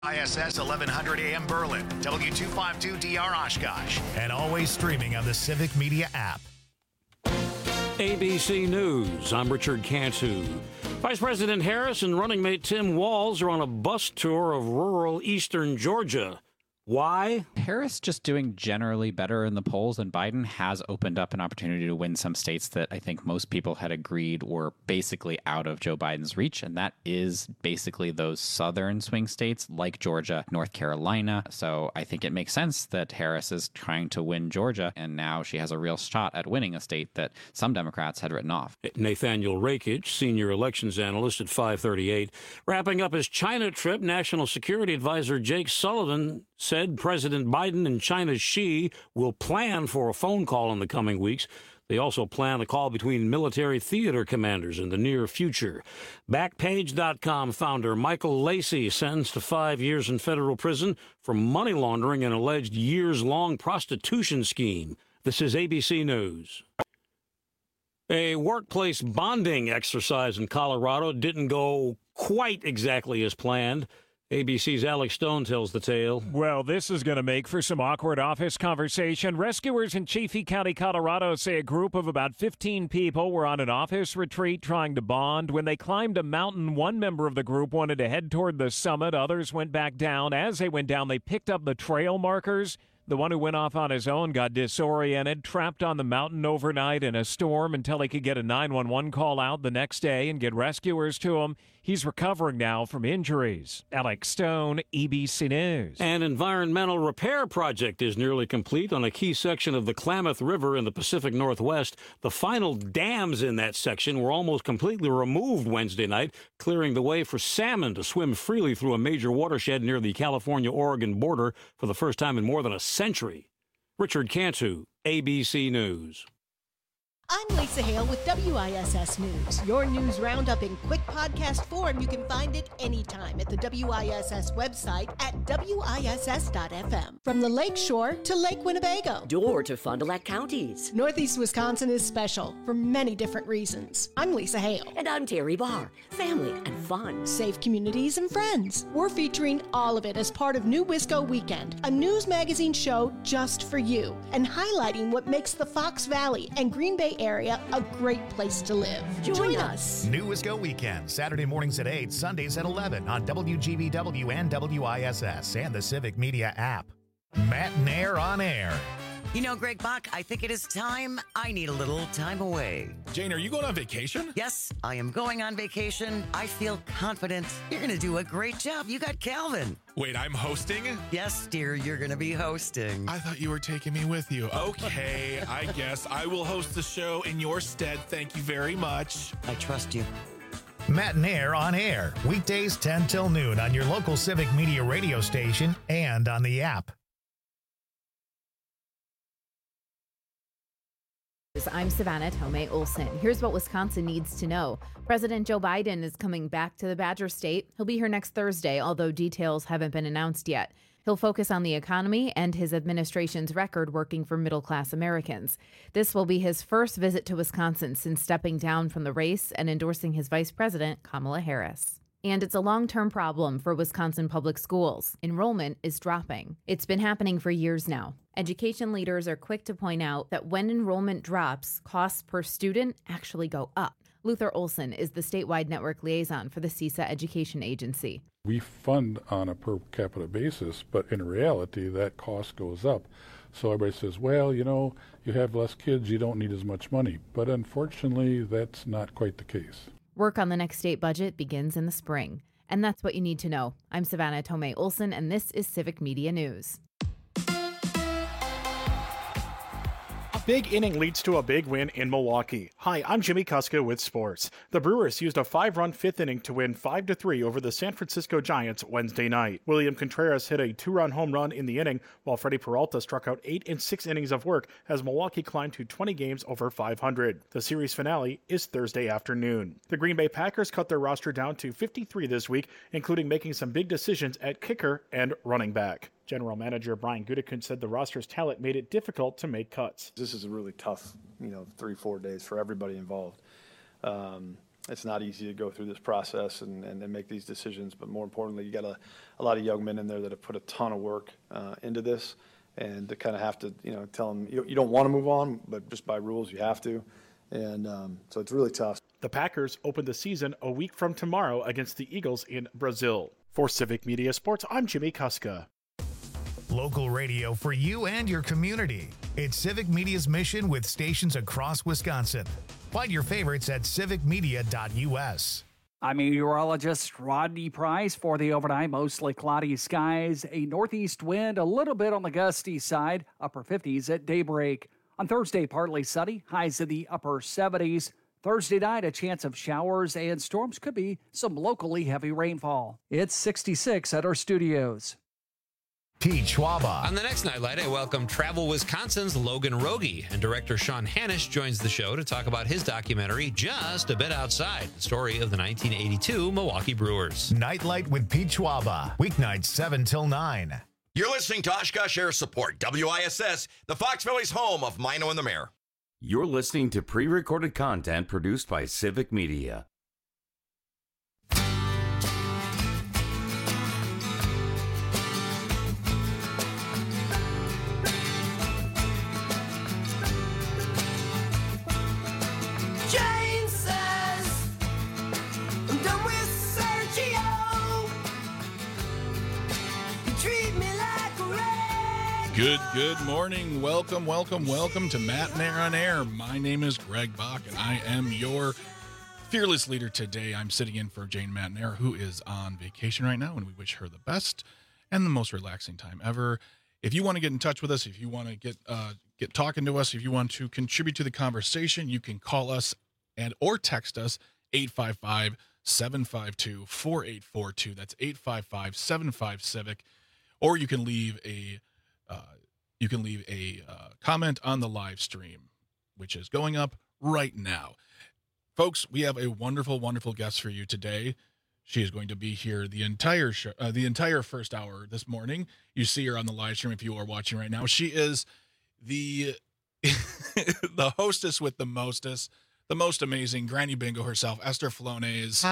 ISS 1100 AM Berlin, W252DR Oshkosh, and always streaming on the Civic Media app. ABC News, I'm Richard Cantu. Vice President Harris and running mate Tim Walz are on a bus tour of rural eastern Georgia. Why? Harris just doing generally better in the polls, and Biden has opened up an opportunity to win some states that I think most people had agreed were basically out of Joe Biden's reach, and that is basically those southern swing states like Georgia, North Carolina. So I think it makes sense that Harris is trying to win Georgia, and now she has a real shot at winning a state that some Democrats had written off. Nathaniel Rakich, senior elections analyst at 538. Wrapping up his China trip, National Security Advisor Jake Sullivan said President Biden and China's Xi will plan for a phone call in the coming weeks. They also plan a call between military theater commanders in the near future. Backpage.com founder Michael Lacey sentenced to 5 years in federal prison for money laundering an alleged years-long prostitution scheme. This is ABC News. A workplace bonding exercise in Colorado didn't go quite exactly as planned. ABC's Alex Stone tells the tale. Well, this is going to make for some awkward office conversation. Rescuers in Chaffee County, Colorado say a group of about 15 people were on an office retreat trying to bond. When they climbed a mountain, one member of the group wanted to head toward the summit. Others went back down. As they went down, they picked up the trail markers. The one who went off on his own got disoriented, trapped on the mountain overnight in a storm until he could get a 911 call out the next day and get rescuers to him. He's recovering now from injuries. Alex Stone, ABC News. An environmental repair project is nearly complete on a key section of the Klamath River in the Pacific Northwest. The final dams in that section were almost completely removed Wednesday night, clearing the way for salmon to swim freely through a major watershed near the California-Oregon border for the first time in more than a century. Richard Cantu, ABC News. I'm Lisa Hale with WISS News. Your news roundup in quick podcast form. You can find it anytime at the WISS website at WISS.FM. From the Lake Shore to Lake Winnebago. Door to Fond du Lac counties. Northeast Wisconsin is special for many different reasons. I'm Lisa Hale. And I'm Terry Barr. Family and fun. Safe communities and friends. We're featuring all of it as part of New Wisco Weekend, a news magazine show just for you, and highlighting what makes the Fox Valley and Green Bay area a great place to live. Join us. New Wisco Weekend, Saturday mornings at 8, Sundays at 11 on WGBW and WISS and the Civic Media app. Matt Nair on air. You know, Greg Bach, I think it is time. I need a little time away. Jane, are you going on vacation? Yes, I am going on vacation. I feel confident. You're going to do a great job. You got Calvin. Wait, I'm hosting? Yes, dear, you're going to be hosting. I thought you were taking me with you. Okay, I guess I will host the show in your stead. Thank you very much. I trust you. Matt Nair on air, weekdays 10 till noon on your local Civic Media radio station and on the app. I'm Savannah Tomei Olson. Here's what Wisconsin needs to know. President Joe Biden is coming back to the Badger State. He'll be here next Thursday, although details haven't been announced yet. He'll focus on the economy and his administration's record working for middle-class Americans. This will be his first visit to Wisconsin since stepping down from the race and endorsing his vice president, Kamala Harris. And it's a long-term problem for Wisconsin public schools. Enrollment is dropping. It's been happening for years now. Education leaders are quick to point out that when enrollment drops, costs per student actually go up. Luther Olson is the statewide network liaison for the CISA Education Agency. We fund on a per capita basis, but in reality, that cost goes up. So everybody says, well, you know, you have less kids, you don't need as much money. But unfortunately, that's not quite the case. Work on the next state budget begins in the spring. And that's what you need to know. I'm Savannah Tomei Olson, and this is Civic Media News. Big inning leads to a big win in Milwaukee. Hi, I'm Jimmy Kuska with sports. The Brewers used a 5-run fifth inning to win 5-3 over the San Francisco Giants Wednesday night. William Contreras hit a 2-run home run in the inning, while Freddie Peralta struck out 8 in 6 innings of work as Milwaukee climbed to 20 games over 500. The series finale is Thursday afternoon. The Green Bay Packers cut their roster down to 53 this week, including making some big decisions at kicker and running back. General Manager Brian Gutekunst said the roster's talent made it difficult to make cuts. This is a really tough, 3-4 days for everybody involved. it's not easy to go through this process and make these decisions. But more importantly, you got a lot of young men in there that have put a ton of work into this, and to kind of have to, tell them you don't want to move on, but just by rules you have to. And so it's really tough. The Packers open the season a week from tomorrow against the Eagles in Brazil. For Civic Media Sports, I'm Jimmy Kuska. Local radio for you and your community. It's Civic Media's mission with stations across Wisconsin. Find your favorites at civicmedia.us. I'm meteorologist Rodney Price for the overnight. Mostly cloudy skies, a northeast wind, a little bit on the gusty side, upper 50s at daybreak. On Thursday, partly sunny, highs in the upper 70s. Thursday night, a chance of showers and storms, could be some locally heavy rainfall. It's 66 at our studios. Pete Schwaba. On the next Nightlight, I welcome Travel Wisconsin's Logan Rogie, and director Sean Hannish joins the show to talk about his documentary, Just a Bit Outside, the story of the 1982 Milwaukee Brewers. Nightlight with Pete Schwaba, weeknights 7 till 9. You're listening to Oshkosh Air Support, WISS, the Fox Valley's home of Mino and the Mayor. You're listening to pre-recorded content produced by Civic Media. Good morning. Welcome to Matt and Air on Air. My name is Greg Bach, and I am your fearless leader today. I'm sitting in for Jane Matnair, who is on vacation right now, and we wish her the best and the most relaxing time ever. If you want to get in touch with us, if you want to get talking to us, if you want to contribute to the conversation, you can call us or text us 855-752-4842. That's 855-75-CIVIC. Or you can leave a comment on the live stream, which is going up right now. Folks, we have a wonderful, wonderful guest for you today. She is going to be here the entire show, the entire first hour this morning. You see her on the live stream if you are watching right now. She is the the hostess with the mostest, the most amazing Granny Bingo herself, Esther Flonase.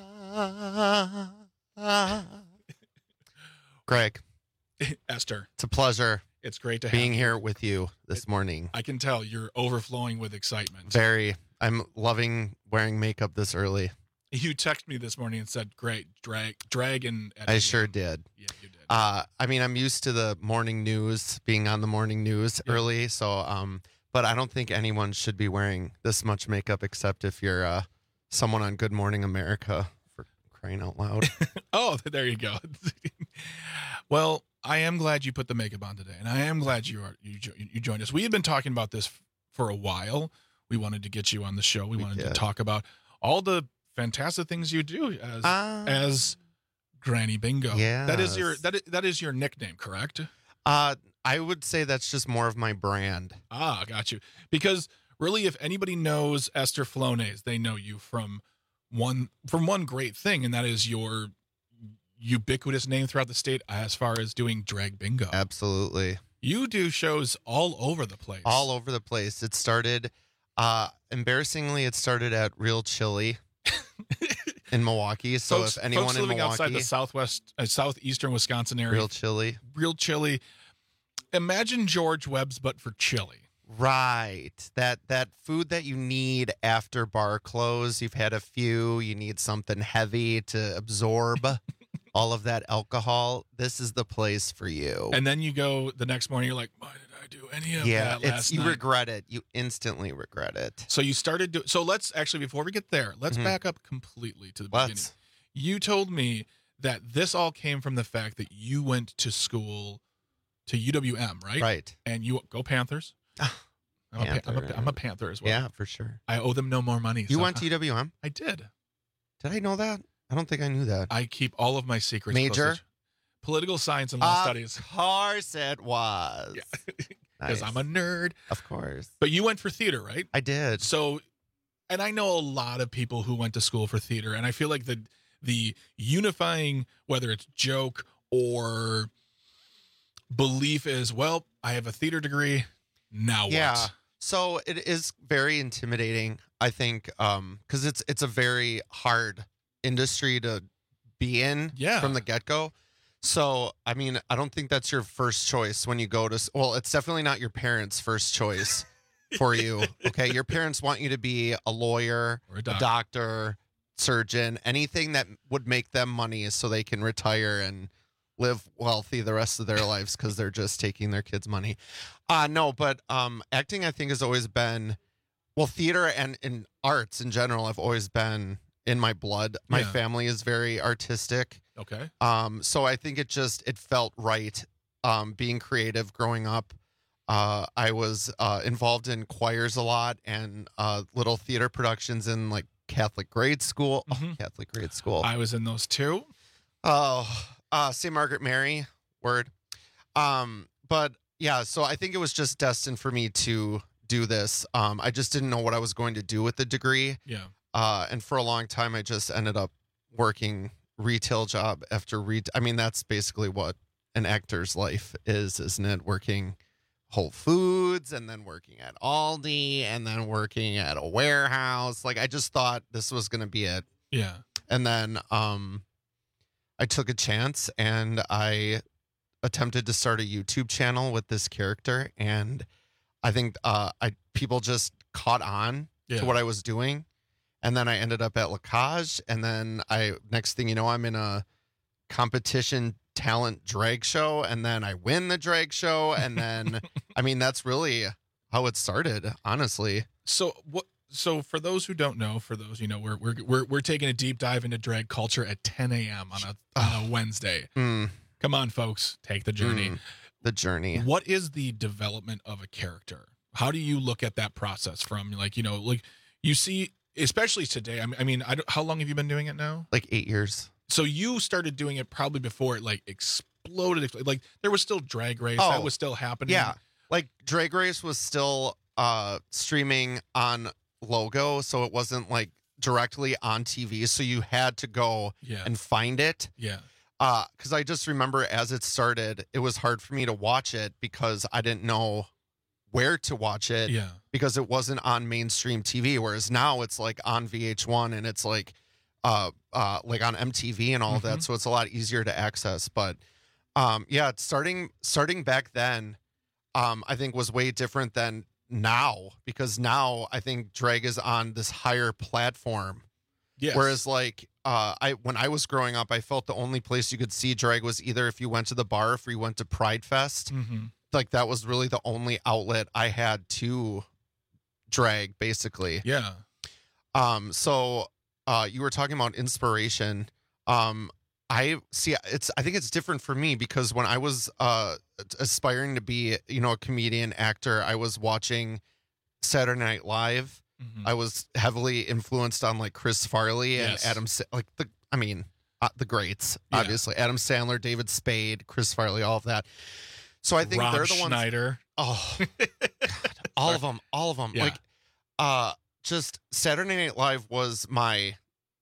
Greg. Esther. It's a pleasure. It's great to have being here with you this morning. I can tell you're overflowing with excitement. Very. I'm loving wearing makeup this early. You texted me this morning and said, great, dragon. I sure did. Yeah, you did. I mean, I'm used to the morning news, being on the morning news early. So, but I don't think anyone should be wearing this much makeup except if you're someone on Good Morning America, for crying out loud. Oh, there you go. Well, I am glad you put the makeup on today, and I am glad you joined us. We have been talking about this for a while. We wanted to get you on the show. We wanted to talk about all the fantastic things you do as Granny Bingo. Yeah, that is your nickname, correct? I would say that's just more of my brand. Ah, got you. Because really, if anybody knows Esther Flonase, they know you from one great thing, and that is your ubiquitous name throughout the state as far as doing drag bingo. Absolutely. You do shows all over the place. All over the place. It started, embarrassingly, it started at Real Chili in Milwaukee. So folks, if anyone folks in living Milwaukee, outside the southeastern Wisconsin area, Real Chili. Imagine George Webb's, but for chili. Right. That food that you need after bar close. You've had a few. You need something heavy to absorb all of that alcohol. This is the place for you. And then you go the next morning, you're like, why did I do any of that last night? You regret it. You instantly regret it. So you started so let's actually, before we get there, let's back up completely to the beginning. You told me that this all came from the fact that you went to school to UWM, right? Right. And you go Panthers. I'm a Panther as well. Yeah, for sure. I owe them no more money. You went to UWM? I did. Did I know that? I don't think I knew that. I keep all of my secrets. Major? Political science and law studies. Of course it was. Because I'm a nerd. Of course. But you went for theater, right? I did. So, and I know a lot of people who went to school for theater, and I feel like the unifying, whether it's joke or belief is, well, I have a theater degree. Now what? Yeah. So it is very intimidating. I think, because it's a very hard industry to be in from the get-go. So, I mean, I don't think that's your first choice when you go to, well, it's definitely not your parents' first choice for you. Okay. Your parents want you to be a lawyer, or a doctor, surgeon, anything that would make them money so they can retire and live wealthy the rest of their lives because they're just taking their kids' money. No, but acting, I think, has always been, well, theater and arts in general have always been in my blood. My family is very artistic. Okay. So I think it felt right. Being creative growing up, I was involved in choirs a lot and little theater productions in like Catholic grade school. Oh, Catholic grade school. I was in those too. Oh, St. Margaret Mary, word. But yeah, so I think it was just destined for me to do this. I just didn't know what I was going to do with the degree. Yeah. And for a long time, I just ended up working retail job after I mean, that's basically what an actor's life is, isn't it? Working Whole Foods and then working at Aldi and then working at a warehouse. Like, I just thought this was going to be it. Yeah. And then I took a chance and I attempted to start a YouTube channel with this character. And I think people just caught on to what I was doing. And then I ended up at La Cage. And then next thing you know, I'm in a competition talent drag show. And then I win the drag show. And then, I mean, that's really how it started, honestly. So for those who don't know, for those, we're taking a deep dive into drag culture at 10 a.m. on a Wednesday. Come on, folks, take the journey. The journey. What is the development of a character? How do you look at that process from like you see, especially today? I mean, how long have you been doing it now? Like 8 years. So you started doing it probably before it like exploded. Like there was still Drag Race that was still happening. Yeah, like Drag Race was still streaming on Logo, so it wasn't like directly on TV. So you had to go and find it. Yeah. Because I just remember as it started, it was hard for me to watch it because I didn't know where to watch it. Yeah. Because it wasn't on mainstream TV. Whereas now it's like on VH1 and it's like on MTV and all of that. So it's a lot easier to access. But starting back then, I think was way different than now, because now I think drag is on this higher platform. Yes. Whereas like when I was growing up, I felt the only place you could see drag was either if you went to the bar, or if you went to Pride Fest. Like that was really the only outlet I had to drag, basically. Yeah. So you were talking about inspiration. I think it's different for me because when I was aspiring to be, a comedian actor, I was watching Saturday Night Live. I was heavily influenced on like Chris Farley and Adam, the greats, obviously. Adam Sandler, David Spade, Chris Farley, all of that. So I think Rob they're the ones. Schneider. Oh, God, all of them. Yeah. Like, just Saturday Night Live was my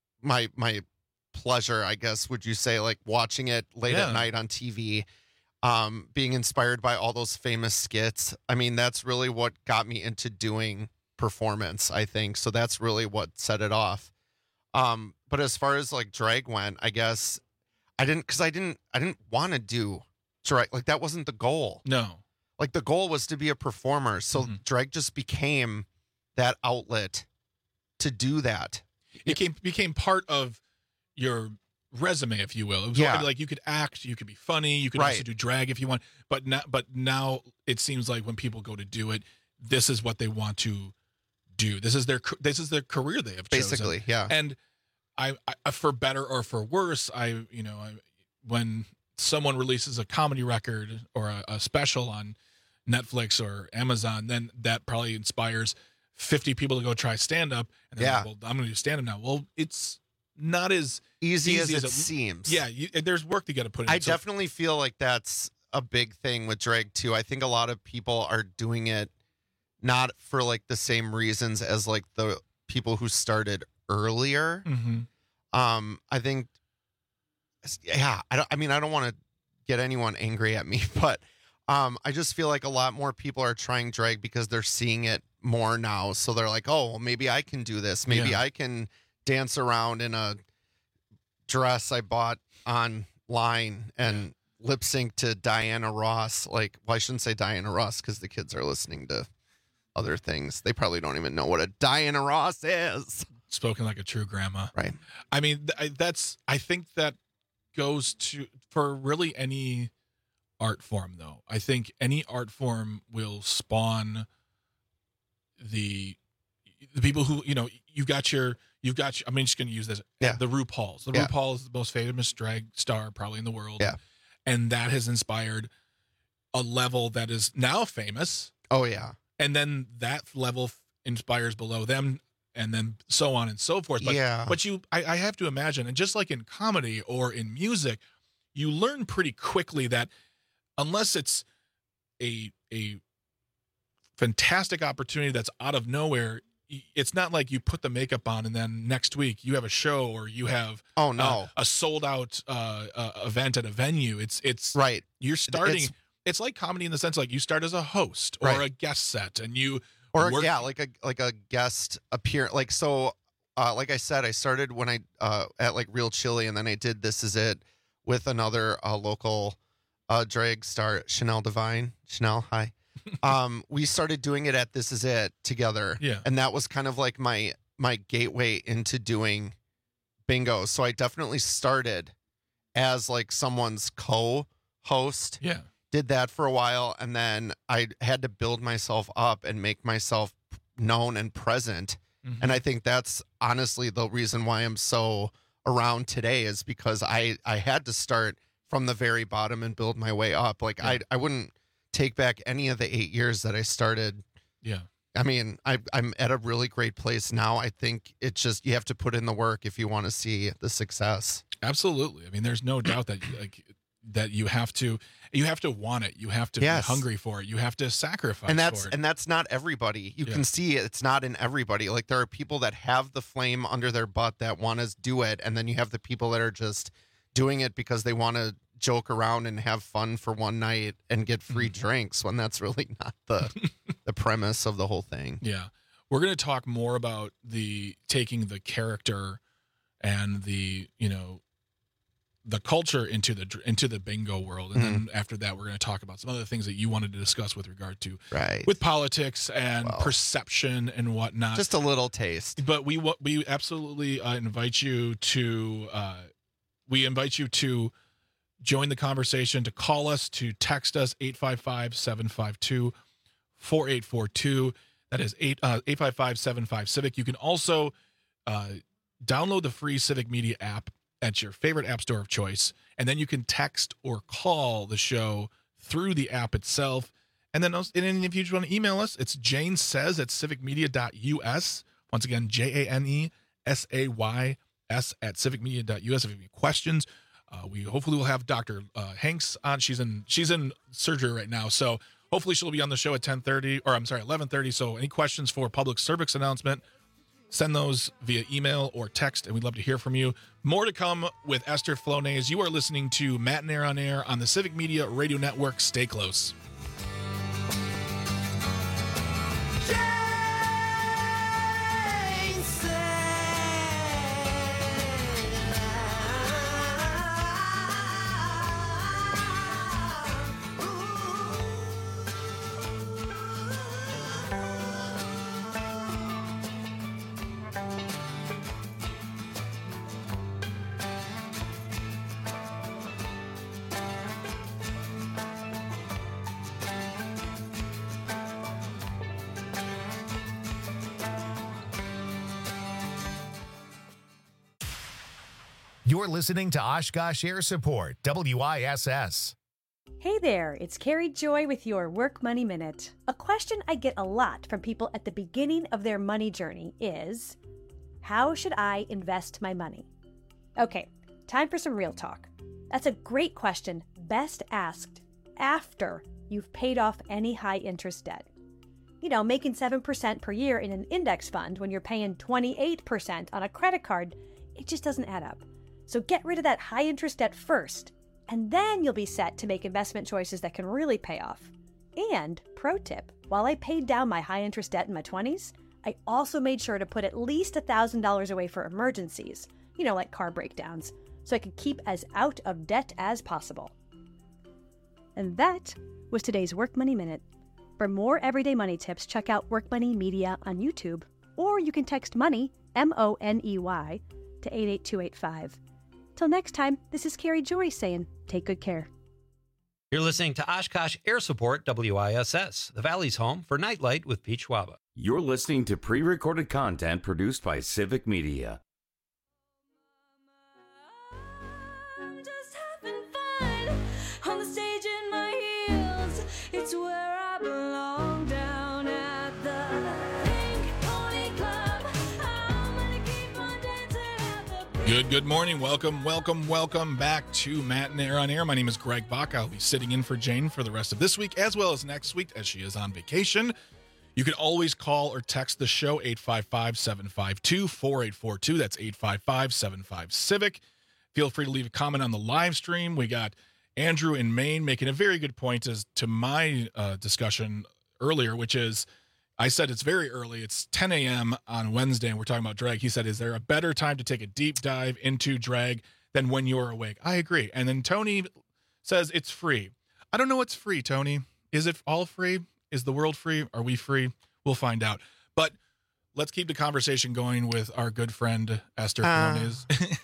pleasure, I guess. Would you say, like watching it late at night on TV, being inspired by all those famous skits. I mean, that's really what got me into doing performance, I think. So that's really what set it off. But as far as like drag went, I guess I didn't want to do drag. Like that wasn't the goal. No. Like the goal was to be a performer. So drag just became that outlet to do that. It became part of your resume, if you will. It was like you could act, you could be funny, you could also do drag if you want. But now it seems like when people go to do it, this is what they want to do. This is their career they have chosen. Basically, yeah. And I for better or for worse, when someone releases a comedy record or a special on Netflix or Amazon, then that probably inspires 50 people to go try stand-up. And they're like, well, I'm going to do stand-up now. Well, it's not as easy as it seems. Yeah, there's work to get to put in. I definitely feel like that's a big thing with drag, too. I think a lot of people are doing it not for, like, the same reasons as, like, the people who started earlier. I think, I don't want to get anyone angry at me, but I just feel like a lot more people are trying drag because they're seeing it more now. So they're like, oh, well, maybe I can do this. Maybe I can dance around in a dress I bought online and lip sync to Diana Ross. Like, well, I shouldn't say Diana Ross because the kids are listening to other things. They probably don't even know what a Diana Ross is. Spoken like a true grandma. Right. I mean, I think that goes to, for really any art form, though. I think any art form will spawn the people who, you know, you've got your, I'm just going to use this. Yeah. The RuPauls. The RuPaul is the most famous drag star probably in the world. Yeah. And that has inspired a level that is now famous. Oh, yeah. And then that level inspires below them, and then so on and so forth. But, but I have to imagine, and just like in comedy or in music, you learn pretty quickly that unless it's a fantastic opportunity that's out of nowhere, it's not like you put the makeup on and then next week you have a show or you have a sold out event at a venue. It's right. You're starting. It's like comedy in the sense like you start as a host or a guest set, and you like a guest appear. Like so, like I said, I started when I at like Real Chili, and then I did This Is It with another local drag star, Chanel Divine. Chanel, hi. We started doing it at This Is It together. Yeah. And that was kind of like my gateway into doing bingo. So I definitely started as like someone's co-host. Yeah. Did that for a while, and then I had to build myself up and make myself known and present. Mm-hmm. And I think that's honestly the reason why I'm so around today, is because I had to start from the very bottom and build my way up. Like I wouldn't take back any of the 8 years that I started. Yeah. I mean, I'm at a really great place now. I think it's just, you have to put in the work if you want to see the success. Absolutely. I mean, there's no doubt that you have to want it. You have to be hungry for it. You have to sacrifice for it. And that's not everybody. You can see it's not in everybody. Like there are people that have the flame under their butt that want to do it. And then you have the people that are just doing it because they want to joke around and have fun for one night and get free drinks, when that's really not the premise of the whole thing. Yeah. We're going to talk more about taking the character and the culture into the bingo world. And then after that, we're going to talk about some other things that you wanted to discuss with regard to with politics and perception and whatnot. Just a little taste. But we absolutely invite you to join the conversation, to call us, to text us 855-752-4842. That is 855-75-CIVIC. You can also download the free Civic Media app at your favorite app store of choice, and then you can text or call the show through the app itself. And then if you just want to email us, it's janesays@civicmedia.us. Once again, JANESAYS @civicmedia.us. If you have any questions, we hopefully will have Dr. Hanks on. She's in surgery right now, so hopefully she'll be on the show at 11:30. So any questions for public service announcement, send those via email or text, and we'd love to hear from you. More to come with Esther Flonase. You are listening to Matt and Air on Air on the Civic Media Radio Network. Stay close. You're listening to Oshkosh Air Support, WISS. Hey there, it's Carrie Joy with your Work Money Minute. A question I get a lot from people at the beginning of their money journey is, how should I invest my money? Okay, time for some real talk. That's a great question, best asked after you've paid off any high-interest debt. You know, making 7% per year in an index fund when you're paying 28% on a credit card, it just doesn't add up. So get rid of that high-interest debt first, and then you'll be set to make investment choices that can really pay off. And, pro tip, while I paid down my high-interest debt in my 20s, I also made sure to put at least $1,000 away for emergencies, like car breakdowns, so I could keep as out of debt as possible. And that was today's Work Money Minute. For more everyday money tips, check out Work Money Media on YouTube, or you can text MONEY, MONEY, to 88285. Till next time, this is Carrie Joy saying, take good care. You're listening to Oshkosh Air Support WISS, the Valley's home for Nightlight with Pete Schwaba. You're listening to pre-recorded content produced by Civic Media. On the stage in my heels, it's where I belong, down at the Pink Pony Club. I'm gonna keep on dancing at the Good morning. Welcome back to Matt and Air on Air. My name is Greg Bach. I'll be sitting in for Jane for the rest of this week as well as next week as she is on vacation. You can always call or text the show 855-752-4842. That's 855-75-CIVIC. Feel free to leave a comment on the live stream. We got Andrew in Maine making a very good point as to my discussion earlier, which is I said it's very early. It's 10 a.m. on Wednesday, and we're talking about drag. He said, is there a better time to take a deep dive into drag than when you're awake? I agree. And then Tony says it's free. I don't know what's free, Tony. Is it all free? Is the world free? Are we free? We'll find out. But let's keep the conversation going with our good friend Esther Fernandez.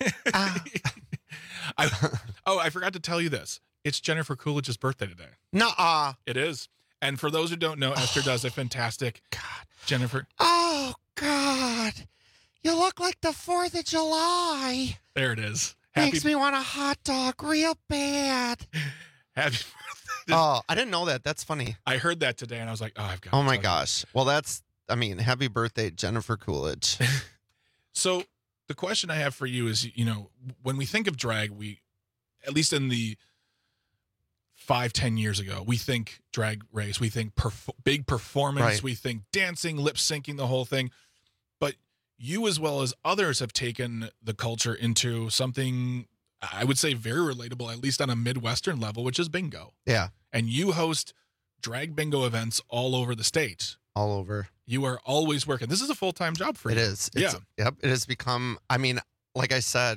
I forgot to tell you this. It's Jennifer Coolidge's birthday today. Nuh-uh. It is. And for those who don't know, Esther does a fantastic Jennifer. Oh, God. You look like the 4th of July. There it is. Makes me want a hot dog real bad. Happy birthday. Oh, I didn't know that. That's funny. I heard that today, and I was like, oh, I've got Oh, my gosh. Well, happy birthday, Jennifer Coolidge. So the question I have for you is, when we think of drag, we, at least in the 5-10 years ago, we think drag race, we think big performance, Right. We think dancing, lip syncing, the whole thing. But you, as well as others, have taken the culture into something I would say very relatable, at least on a Midwestern level, which is bingo. Yeah. And you host drag bingo events all over the state. All over. You are always working. This is a full-time job for you. It is. Yep. It has become, like I said,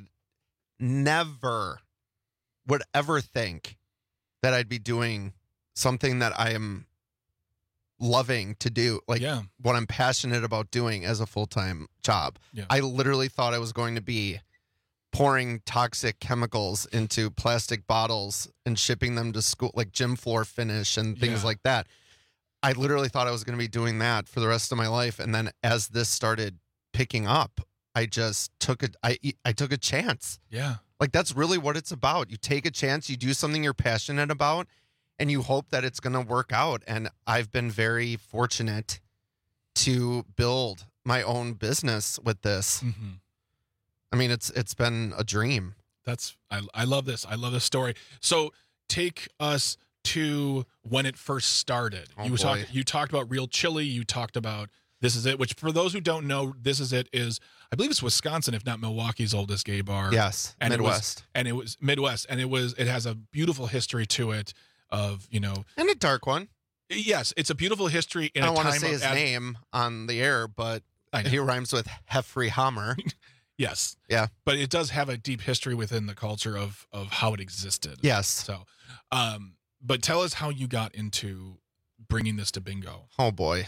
never would ever think that I'd be doing something that I am loving to do, like what I'm passionate about doing as a full-time job. Yeah. I literally thought I was going to be pouring toxic chemicals into plastic bottles and shipping them to school, like gym floor finish and things like that. I literally thought I was going to be doing that for the rest of my life. And then as this started picking up, I just took I took a chance. Yeah. Like, that's really what it's about. You take a chance, you do something you're passionate about, and you hope that it's going to work out. And I've been very fortunate to build my own business with this. Mm-hmm. It's been a dream. I love this. I love this story. So take us to when it first started. Oh, You talked about Real Chili. You talked about This Is It, which for those who don't know, This Is It is, I believe it's Wisconsin, if not Milwaukee's oldest gay bar. Yes, and Midwest. It was Midwest, and it has a beautiful history to it of, and a dark one. Yes, it's a beautiful history. I don't want to say his name on the air, but he rhymes with Heffrey Hammer. Yes. Yeah. But it does have a deep history within the culture of how it existed. Yes. So, but tell us how you got into bringing this to bingo. Oh boy.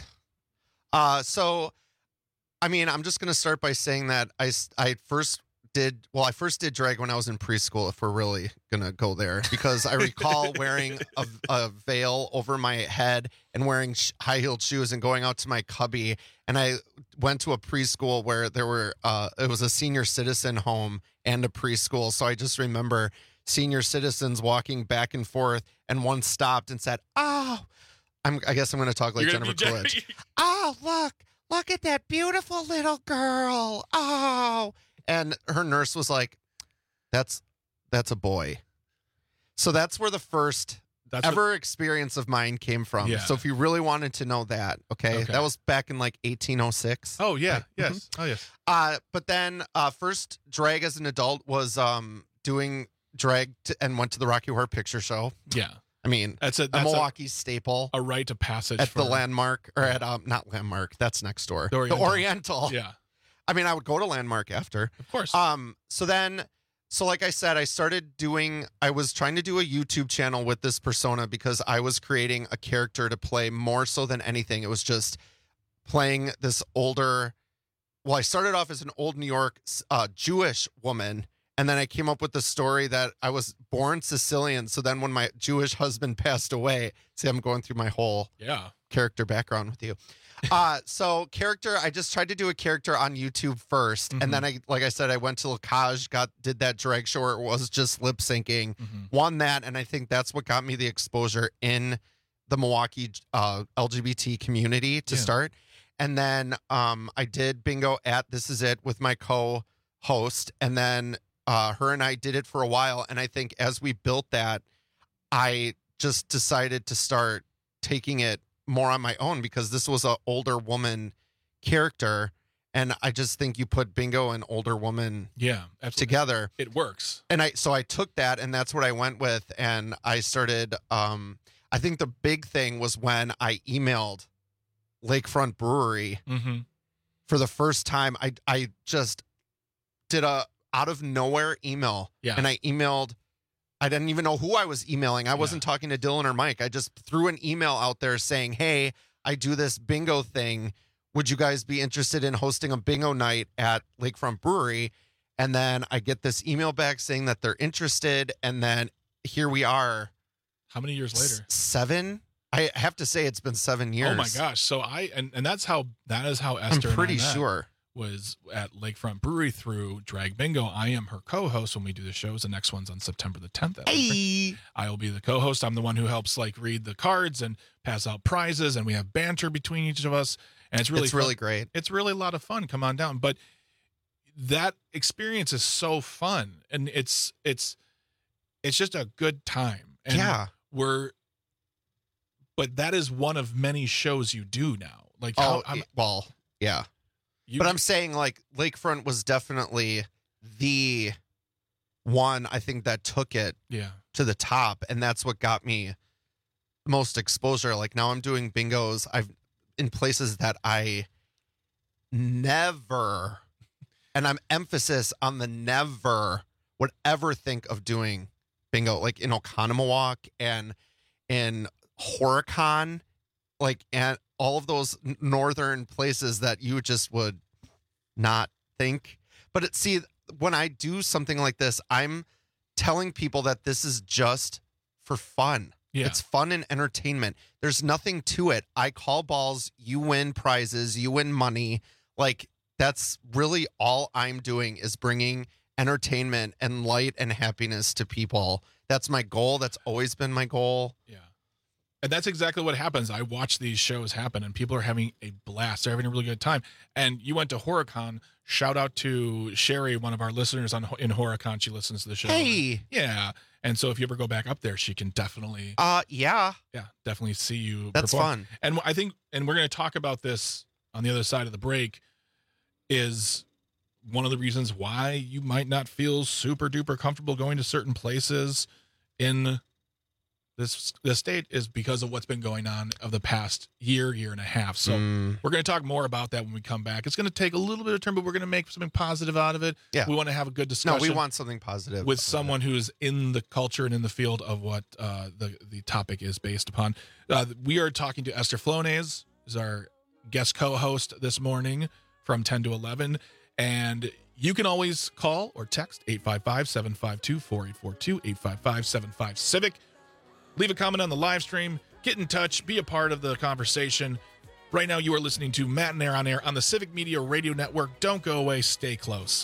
So, I'm just going to start by saying that I first did drag when I was in preschool, if we're really going to go there, because I recall wearing a veil over my head and wearing high-heeled shoes and going out to my cubby. And I went to a preschool where there were, it was a senior citizen home and a preschool. So I just remember senior citizens walking back and forth, and one stopped and said, "Oh," I guess I'm going to talk like Jennifer Coolidge. "Oh, look at that beautiful little girl. Oh." And her nurse was like, that's a boy. So that's where the first experience of mine came from. Yeah. So if you really wanted to know that, okay. That was back in like 1806. Oh, yeah. Right? Yes. Oh, yes. But then first drag as an adult was doing drag and went to the Rocky Horror Picture Show. Yeah. I mean, that's a Milwaukee staple. A rite of passage at the Landmark, or at not Landmark. That's next door. The Oriental. Yeah. I mean, I would go to Landmark after. Of course. So like I said, I was trying to do a YouTube channel with this persona because I was creating a character to play more so than anything. It was just playing this older. Well, I started off as an old New York Jewish woman. And then I came up with the story that I was born Sicilian. So then when my Jewish husband passed away, see, I'm going through my whole character background with you. So character, I just tried to do a character on YouTube first. And then like I said, I went to Lacage, did that drag show where it was just lip syncing, won that. And I think that's what got me the exposure in the Milwaukee LGBT community to start. And then I did bingo at This Is It with my co-host. And then her and I did it for a while. And I think as we built that, I just decided to start taking it more on my own because this was an older woman character. And I just think you put bingo and older woman together. It works. And so I took that and that's what I went with. And I started, I think the big thing was when I emailed Lakefront Brewery for the first time. I just did a out of nowhere email. And I didn't even know who I was emailing. I wasn't talking to Dylan or Mike. I just threw an email out there saying, hey, I do this bingo thing. Would you guys be interested in hosting a bingo night at Lakefront Brewery? And then I get this email back saying that they're interested. And then here we are. How many years later? 7. I have to say it's been 7 years. Oh my gosh. So and that is how Esther I'm pretty and I met, sure was at Lakefront Brewery through Drag Bingo. I am her co-host when we do the shows. The next one's on September the 10th. Hey. I will be the co-host. I'm the one who helps read the cards and pass out prizes, and we have banter between each of us. And it's really great. It's really a lot of fun. Come on down. But that experience is so fun, and it's just a good time. And but that is one of many shows you do now. But I'm saying Lakefront was definitely the one I think that took it to the top, and that's what got me most exposure. Like now I'm doing bingos in places that I never, and I'm emphasis on the never, would ever think of doing bingo, like in Oconomowoc and in Horicon, and all of those northern places that you just would not think. But when I do something like this, I'm telling people that this is just for fun. It's fun and entertainment. There's nothing to it. I call balls, you win prizes, you win money. That's really all I'm doing is bringing entertainment and light and happiness to people. That's my goal. That's always been my goal. Yeah. And that's exactly what happens. I watch these shows happen and people are having a blast. They're having a really good time. And you went to Horicon. Shout out to Sherry, one of our listeners in Horicon. She listens to the show. Hey. Yeah. And so if you ever go back up there, she can definitely. Definitely see you. That's perform. fun. And I think, and we're going to talk about this on the other side of the break, is one of the reasons why you might not feel super duper comfortable going to certain places in this state is because of what's been going on of the past year and a half. So we're going to talk more about that when we come back. It's going to take a little bit of time, but we're going to make something positive out of it. Yeah. We want to have a good discussion. No, we want something positive with someone who's in the culture and in the field of what the topic is based upon. We are talking to Esther Flonez, who's our guest co-host this morning from 10 to 11. And you can always call or text 855-752-4842, 855-75-CIVIC. Leave a comment on the live stream. Get in touch. Be a part of the conversation. Right now, you are listening to Matt and Air on Air on the Civic Media Radio Network. Don't go away. Stay close.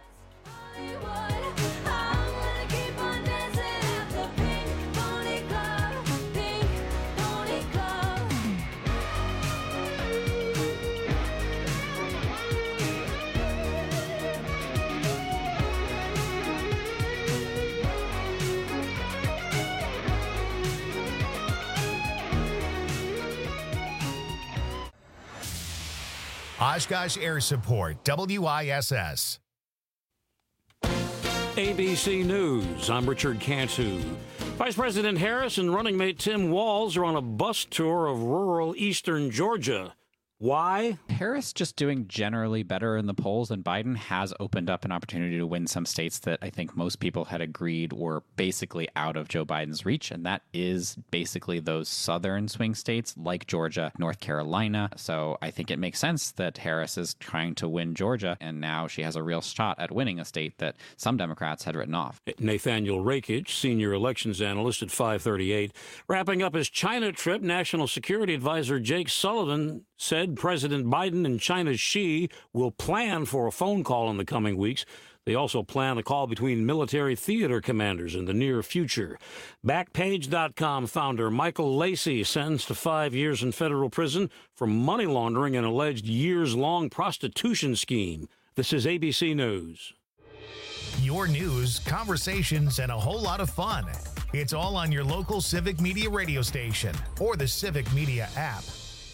Oshkosh Air Support, WISS. ABC News, I'm Richard Cantu. Vice President Harris and running mate Tim Walz are on a bus tour of rural eastern Georgia. Why? Harris just doing generally better in the polls, and Biden has opened up an opportunity to win some states that I think most people had agreed were basically out of Joe Biden's reach, and that is basically those southern swing states like Georgia, North Carolina. So I think it makes sense that Harris is trying to win Georgia, and now she has a real shot at winning a state that some Democrats had written off. Nathaniel Rakich, senior elections analyst at 538. Wrapping up his China trip, National Security Advisor Jake Sullivan said President Biden and China's Xi will plan for a phone call in the coming weeks. They also plan a call between military theater commanders in the near future. Backpage.com founder Michael Lacey sentenced to 5 years in federal prison for money laundering an alleged years-long prostitution scheme. This is ABC News. Your news, conversations, and a whole lot of fun. It's all on your local Civic Media radio station or the Civic Media app.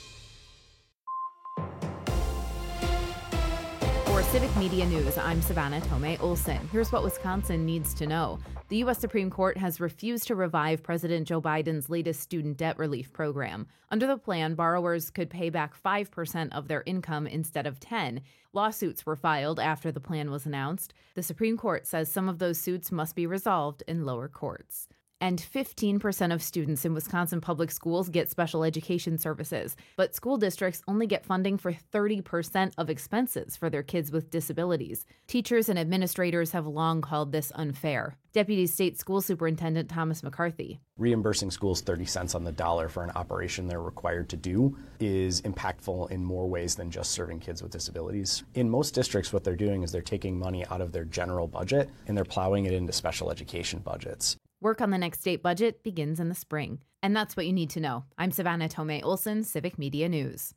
For Civic Media News, I'm Savannah Tomei Olson. Here's what Wisconsin needs to know. The U.S. Supreme Court has refused to revive President Joe Biden's latest student debt relief program. Under the plan, borrowers could pay back 5% of their income instead of 10%. Lawsuits were filed after the plan was announced. The Supreme Court says some of those suits must be resolved in lower courts. And 15% of students in Wisconsin public schools get special education services, but school districts only get funding for 30% of expenses for their kids with disabilities. Teachers and administrators have long called this unfair. Deputy State School Superintendent Thomas McCarthy. Reimbursing schools 30 cents on the dollar for an operation they're required to do is impactful in more ways than just serving kids with disabilities. In most districts, what they're doing is they're taking money out of their general budget and they're plowing it into special education budgets. Work on the next state budget begins in the spring. And that's what you need to know. I'm Savannah Tomei Olson, Civic Media News.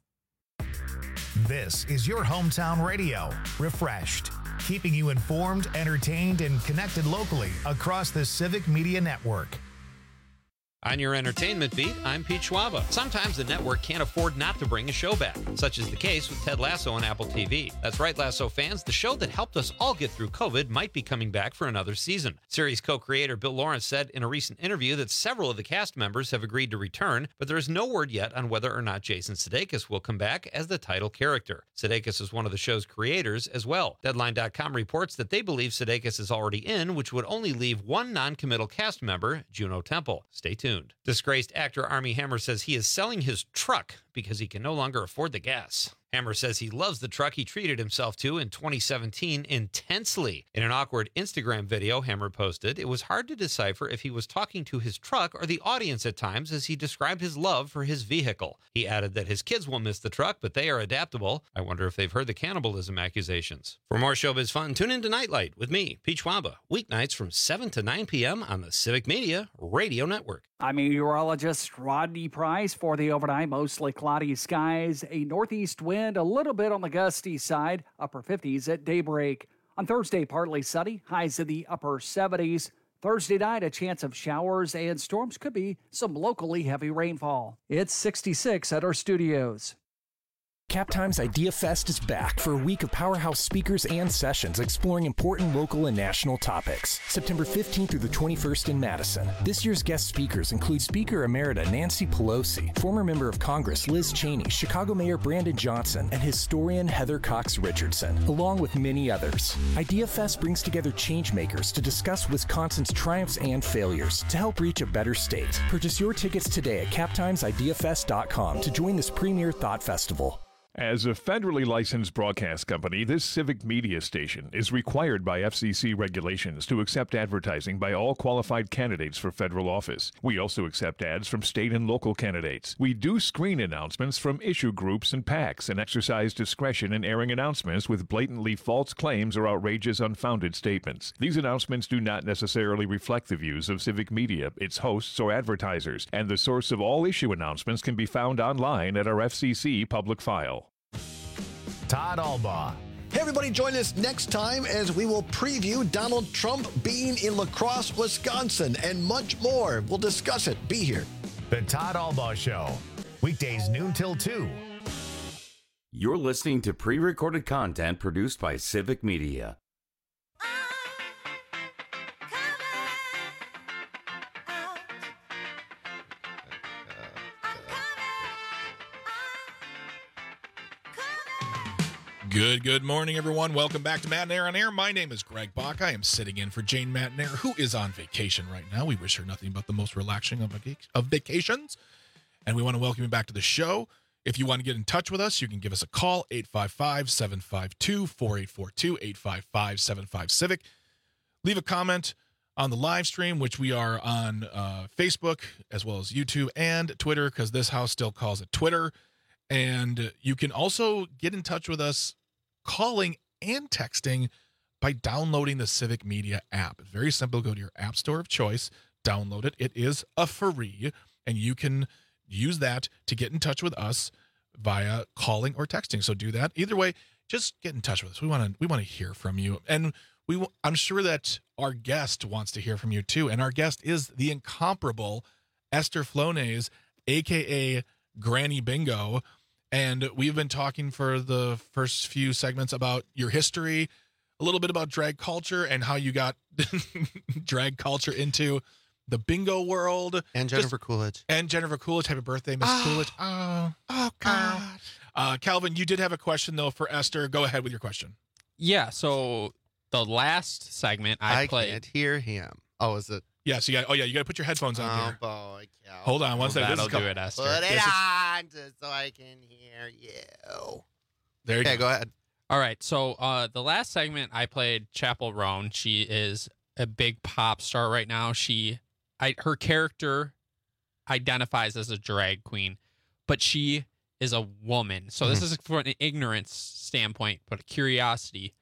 This is your hometown radio, refreshed, keeping you informed, entertained, and connected locally across the Civic Media Network. On your entertainment beat, I'm Pete Schwaba. Sometimes the network can't afford not to bring a show back, such is the case with Ted Lasso on Apple TV. That's right, Lasso fans, the show that helped us all get through COVID might be coming back for another season. Series co-creator Bill Lawrence said in a recent interview that several of the cast members have agreed to return, but there is no word yet on whether or not Jason Sudeikis will come back as the title character. Sudeikis is one of the show's creators as well. Deadline.com reports that they believe Sudeikis is already in, which would only leave one non-committal cast member, Juno Temple. Stay tuned. Disgraced actor Armie Hammer says he is selling his truck because he can no longer afford the gas. Hammer says he loves the truck he treated himself to in 2017 intensely. In an awkward Instagram video Hammer posted, it was hard to decipher if he was talking to his truck or the audience at times as he described his love for his vehicle. He added that his kids will miss the truck, but they are adaptable. I wonder if they've heard the cannibalism accusations. For more showbiz fun, tune in to Nightlight with me, Pete Schwaba, weeknights from 7 to 9 p.m. on the Civic Media Radio Network. I'm meteorologist Rodney Price for the overnight. Mostly cloudy skies, a northeast wind, a little bit on the gusty side, upper 50s at daybreak. On Thursday, partly sunny, highs in the upper 70s. Thursday night, a chance of showers and storms, could be some locally heavy rainfall. It's 66 at our studios. Captime's Idea Fest is back for a week of powerhouse speakers and sessions exploring important local and national topics. September 15th through the 21st in Madison. This year's guest speakers include Speaker Emerita Nancy Pelosi, former member of Congress Liz Cheney, Chicago Mayor Brandon Johnson, and historian Heather Cox Richardson, along with many others. Idea Fest brings together changemakers to discuss Wisconsin's triumphs and failures to help reach a better state. Purchase your tickets today at captimesideafest.com to join this premier thought festival. As a federally licensed broadcast company, this Civic Media station is required by FCC regulations to accept advertising by all qualified candidates for federal office. We also accept ads from state and local candidates. We do screen announcements from issue groups and PACs and exercise discretion in airing announcements with blatantly false claims or outrageous, unfounded statements. These announcements do not necessarily reflect the views of Civic Media, its hosts, or advertisers, and the source of all issue announcements can be found online at our FCC public file. Todd Albaugh. Hey, everybody, join us next time as we will preview Donald Trump being in La Crosse, Wisconsin, and much more. We'll discuss it. Be here. The Todd Albaugh Show. Weekdays noon till 2. You're listening to pre-recorded content produced by Civic Media. Good morning, everyone. Welcome back to Matt and Air on Air. My name is Greg Bach. I am sitting in for Jane Matt-Nair, who is on vacation right now. We wish her nothing but the most relaxing of vacations. And we want to welcome you back to the show. If you want to get in touch with us, you can give us a call, 855-752-4842, 855-75-CIVIC. Leave a comment on the live stream, which we are on Facebook as well as YouTube and Twitter, because this house still calls it Twitter. And you can also get in touch with us calling and texting by downloading the Civic Media app. It's very simple. Go to your app store of choice, download it. It is a free, and you can use that to get in touch with us via calling or texting. So do that. Either way, just get in touch with us. We want to hear from you, and I'm sure that our guest wants to hear from you too. And our guest is the incomparable Esther Flonase, aka Granny Bingo. And we've been talking for the first few segments about your history, a little bit about drag culture and how you got drag culture into the bingo world. And Jennifer Coolidge. Happy birthday, Miss Coolidge. Oh, God. Calvin, you did have a question, though, for Esther. Go ahead with your question. Yeah, so the last segment I played. Can't hear him. Oh, is it? Yeah, so you got to put your headphones on here. Boy, Calvin. Hold on one second. That'll do it, Esther. Put it on so I can hear you. There you go. Go ahead. All right, so the last segment I played Chapel Roan. She is a big pop star right now. Her character identifies as a drag queen, but she is a woman. So this is from an ignorance standpoint, but a curiosity.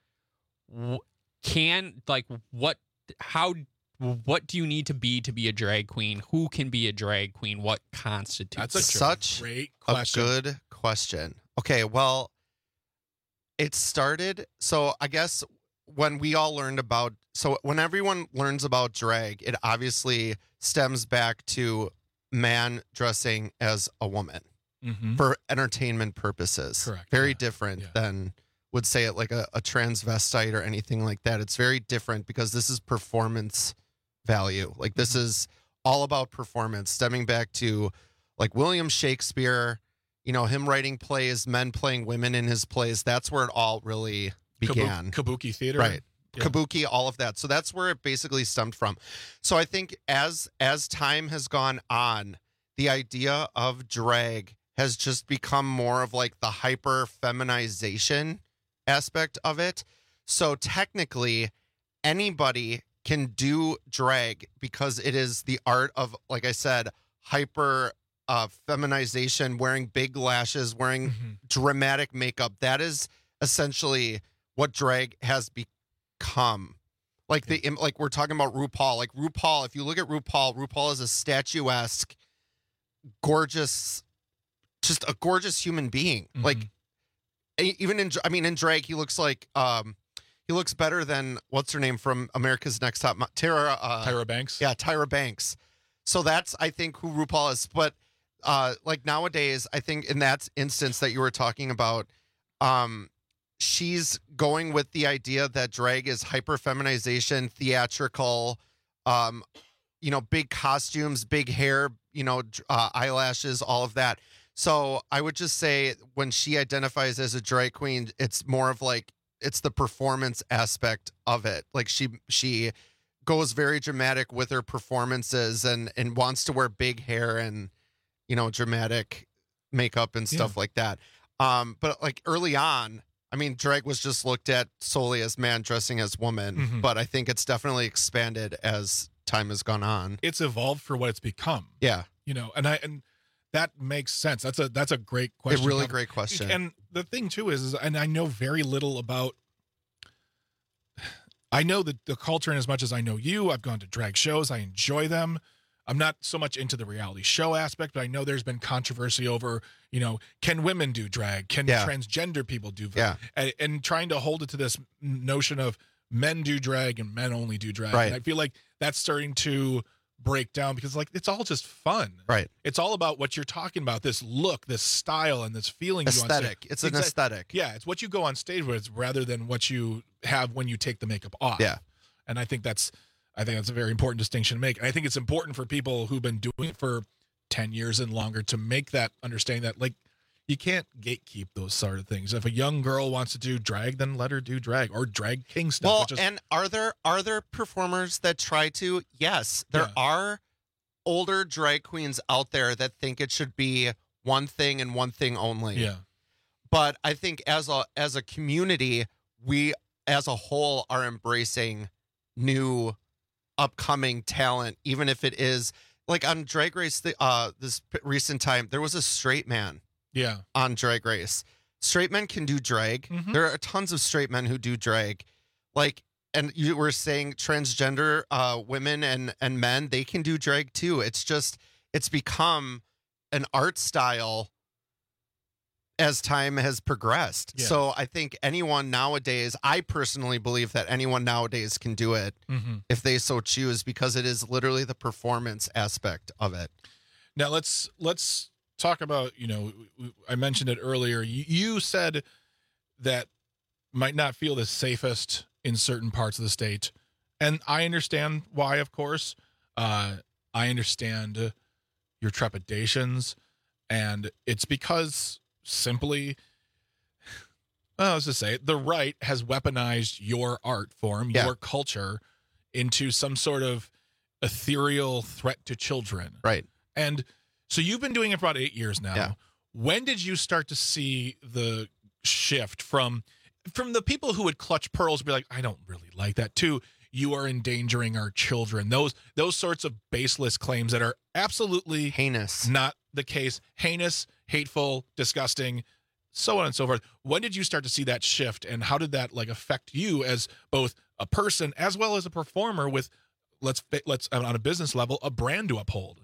What do you need to be a drag queen? Who can be a drag queen? What constitutes That's great question. A good question. Okay, well, it started, so I guess when everyone learns about drag, it obviously stems back to man dressing as a woman for entertainment purposes. Correct. Very different than would say it like a transvestite or anything like that. It's very different because this is performance value. Like this is all about performance, stemming back to like William Shakespeare, him writing plays, men playing women in his plays. That's where it all really began. Kabuki theater. Right. Yeah. Kabuki, all of that. So that's where it basically stemmed from. So I think as time has gone on, the idea of drag has just become more of like the hyper feminization aspect of it. So technically anybody can do drag because it is the art of, like I said, hyper feminization, wearing big lashes, wearing dramatic makeup. That is essentially what drag has become. Like like we're talking about RuPaul. Like RuPaul, if you look at RuPaul is a statuesque, gorgeous, just a gorgeous human being. Like even in drag, he looks like he looks better than what's her name from America's Next Top Tyra Banks. Yeah, Tyra Banks. So that's, I think, who RuPaul is. But like nowadays, I think in that instance that you were talking about, she's going with the idea that drag is hyper feminization, theatrical, big costumes, big hair, eyelashes, all of that. So I would just say when she identifies as a drag queen, it's more of like, it's the performance aspect of it. Like she goes very dramatic with her performances and wants to wear big hair and, dramatic makeup and stuff like that. But like early on, drag was just looked at solely as man dressing as woman, but I think it's definitely expanded as time has gone on. It's evolved for what it's become. Yeah. And that makes sense. That's a great question. A really great question. And the thing too is, and I know very little about, I know the culture, and as much as I know you, I've gone to drag shows. I enjoy them. I'm not so much into the reality show aspect, but I know there's been controversy over, can women do drag? Can transgender people do drag? Yeah. And trying to hold it to this notion of men do drag and men only do drag. Right. And I feel like that's starting to break down because like it's all just fun. Right. It's all about what you're talking about, this look, this style, and this feeling. Aesthetic. It's an aesthetic. Yeah, it's what you go on stage with rather than what you have when you take the makeup off. Yeah. And I think that's a very important distinction to make. And I think it's important for people who've been doing it for 10 years and longer to make that understanding that, like, you can't gatekeep those sort of things. If a young girl wants to do drag, then let her do drag or drag king stuff. Well, and are there performers that try to? Yes, there are older drag queens out there that think it should be one thing and one thing only. Yeah. But I think as a community, we as a whole are embracing new upcoming talent, even if it is like on Drag Race. This recent time, there was a straight man. Yeah. On Drag Race. Straight men can do drag. Mm-hmm. There are tons of straight men who do drag. Like, and you were saying transgender women and men, they can do drag too. It's just, it's become an art style as time has progressed. Yeah. So I think anyone nowadays, I personally believe that anyone nowadays can do it if they so choose, because it is literally the performance aspect of it. Now let's talk about, I mentioned it earlier. You said that might not feel the safest in certain parts of the state. And I understand why, of course. I understand your trepidations. And it's because simply, let's just say it, the right has weaponized your art form, your culture, into some sort of ethereal threat to children. Right. And so you've been doing it for about 8 years now. Yeah. When did you start to see the shift from the people who would clutch pearls and be like, I don't really like that, to you are endangering our children? Those sorts of baseless claims that are absolutely heinous, not the case. Heinous, hateful, disgusting, so on and so forth. When did you start to see that shift, and how did that affect you as both a person as well as a performer with, let's on a business level, a brand to uphold?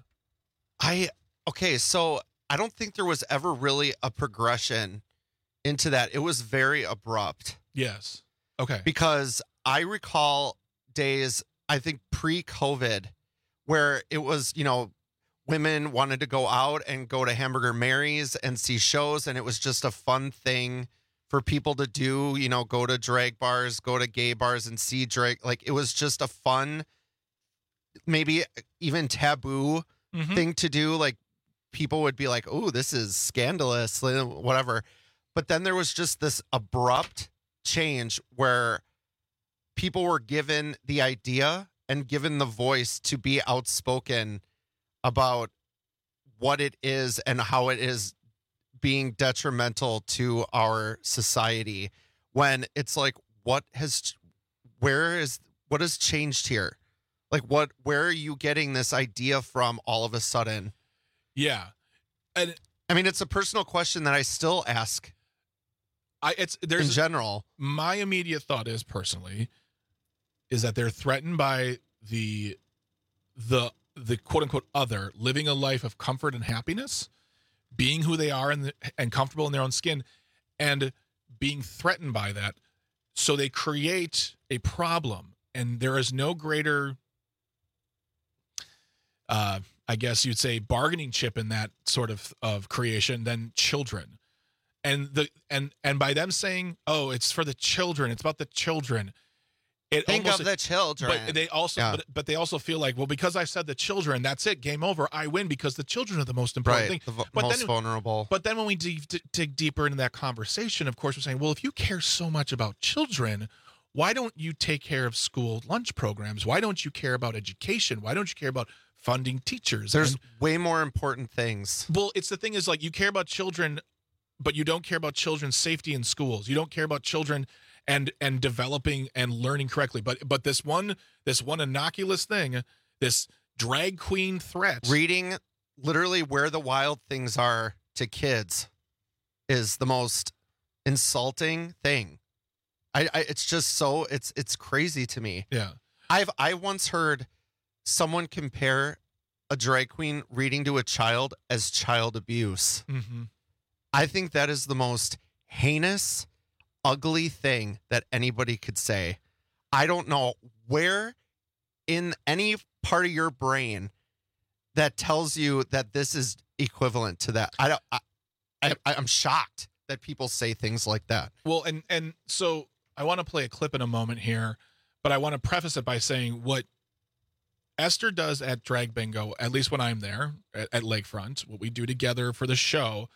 Okay, so I don't think there was ever really a progression into that. It was very abrupt. Yes. Okay. Because I recall days, I think pre-COVID, where it was, women wanted to go out and go to Hamburger Mary's and see shows, and it was just a fun thing for people to do, go to drag bars, go to gay bars and see drag. Like, it was just a fun, maybe even taboo thing to do. Like, people would be like, oh, this is scandalous, whatever. But then there was just this abrupt change where people were given the idea and given the voice to be outspoken about what it is and how it is being detrimental to our society. When it's like, what has changed here? Like, where are you getting this idea from all of a sudden? Yeah. And I mean, it's a personal question that I still ask. In general, my immediate thought is personally is that they're threatened by the quote unquote other living a life of comfort and happiness, being who they are and comfortable in their own skin, and being threatened by that. So they create a problem, and there is no greater, I guess you'd say, bargaining chip in that sort of creation than children. And by them saying, "Oh, it's for the children. It's about the children." Think of the children. But they also, but they also feel like, well, because I said the children, that's it, game over. I win because the children are the most important thing, most vulnerable. But then when we dig deeper into that conversation, of course, we're saying, well, if you care so much about children, why don't you take care of school lunch programs? Why don't you care about education? Why don't you care about funding teachers? There's way more important things. Well, it's the thing is, like, you care about children, but you don't care about children's safety in schools. You don't care about children and developing and learning correctly. But this one innocuous thing, this drag queen threat, reading literally Where the Wild Things Are to kids is the most insulting thing. It's just so it's crazy to me. Yeah. I once heard someone compare a drag queen reading to a child as child abuse. Mm-hmm. I think that is the most heinous, ugly thing that anybody could say. I don't know where in any part of your brain that tells you that this is equivalent to that. I'm shocked that people say things like that. Well, and so I want to play a clip in a moment here, but I want to preface it by saying what Esther does at Drag Bingo, at least when I'm there at Lakefront, what we do together for the show,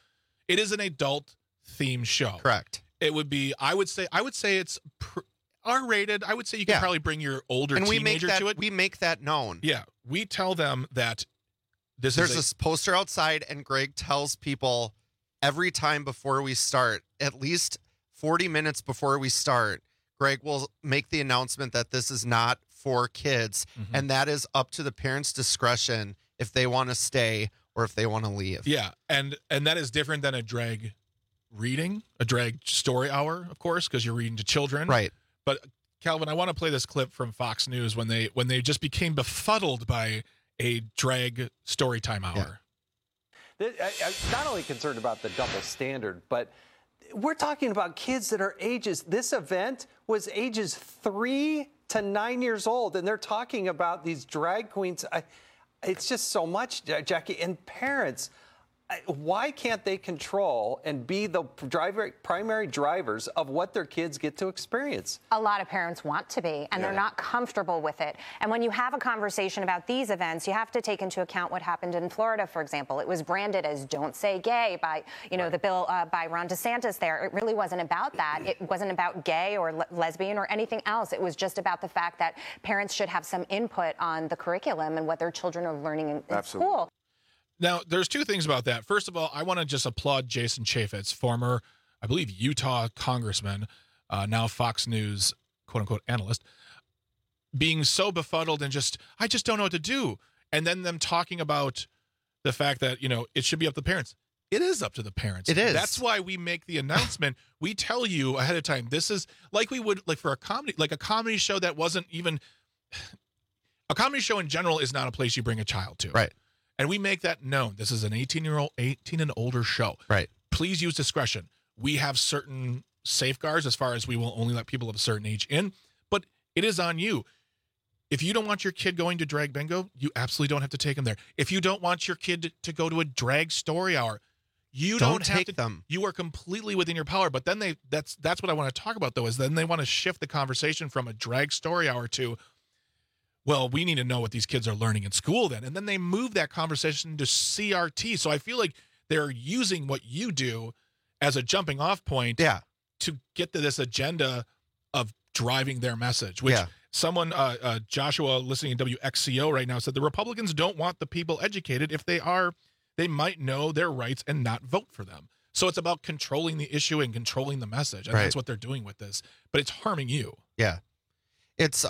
It is an adult themed show. Correct. It would be. I would say it's R-rated. I would say you can probably bring your older and teenager to it. We make that known. Yeah, we tell them that there's this poster outside, and Greg tells people every time before we start, at least 40 minutes before we start, Greg will make the announcement that this is not for kids, and that is up to the parents' discretion if they want to stay or if they want to leave. Yeah, and that is different than a drag reading, a drag story hour, of course, because you're reading to children. Right. But Calvin, I want to play this clip from Fox News when they just became befuddled by a drag story time hour. I'm not only concerned about the double standard, but we're talking about kids that are this event was ages 3 to 9 years old, and they're talking about these drag queens. It's just so much, Jackie. And parents, why can't they control and be the primary drivers of what their kids get to experience? A lot of parents want to be, and they're not comfortable with it. And when you have a conversation about these events, you have to take into account what happened in Florida, for example. It was branded as "Don't Say Gay" by, the bill by Ron DeSantis there. It really wasn't about that. It wasn't about gay or lesbian or anything else. It was just about the fact that parents should have some input on the curriculum and what their children are learning in school. Now, there's two things about that. First of all, I want to just applaud Jason Chaffetz, former, I believe, Utah congressman, now Fox News, quote-unquote, analyst, being so befuddled and I just don't know what to do. And then them talking about the fact that, it should be up to the parents. It is up to the parents. It is. That's why we make the announcement. We tell you ahead of time, this is like we would, like for a comedy show that wasn't even, a comedy show in general is not a place you bring a child to. Right. And we make that known. This is an 18 and older show. Right. Please use discretion. We have certain safeguards as far as we will only let people of a certain age in, but it is on you. If you don't want your kid going to drag bingo, you absolutely don't have to take them there. If you don't want your kid to go to a drag story hour, you don't have to. Them. You are completely within your power. But then that's what I want to talk about though, is then they want to shift the conversation from a drag story hour to, well, we need to know what these kids are learning in school then. And then they move that conversation to CRT. So I feel like they're using what you do as a jumping off point to get to this agenda of driving their message, which someone, Joshua listening to WXCO right now said the Republicans don't want the people educated. If they are, they might know their rights and not vote for them. So it's about controlling the issue and controlling the message. And that's what they're doing with this, but it's harming you. Yeah. It's